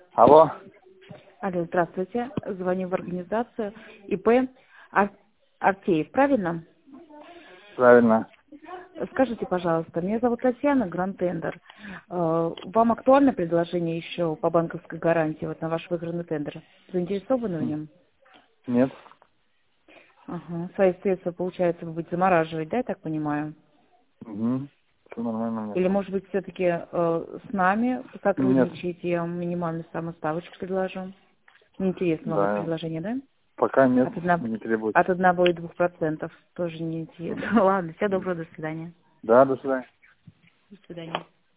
Алло. Алло, здравствуйте. Звоню в организацию ИП Артеев, правильно? Правильно. Скажите, пожалуйста, меня зовут Татьяна, Гранд Тендер. Вам актуально предложение еще по банковской гарантии вот на ваш выигранный тендер? Заинтересованы в нем? Нет. Ага. Свои средства, получается, вы будете замораживать, да, я так понимаю? Угу. Все нормально у меня Или, там. может быть, все-таки с нами Нет. сотрудничаете, я вам минимальную самую ставочку предложу? Неинтересно вам это Да. предложение, да? Пока нет, От не требуется. от 1 до 2%. Тоже не интересно. Ладно, всего доброго, до свидания. Да, до свидания. До свидания.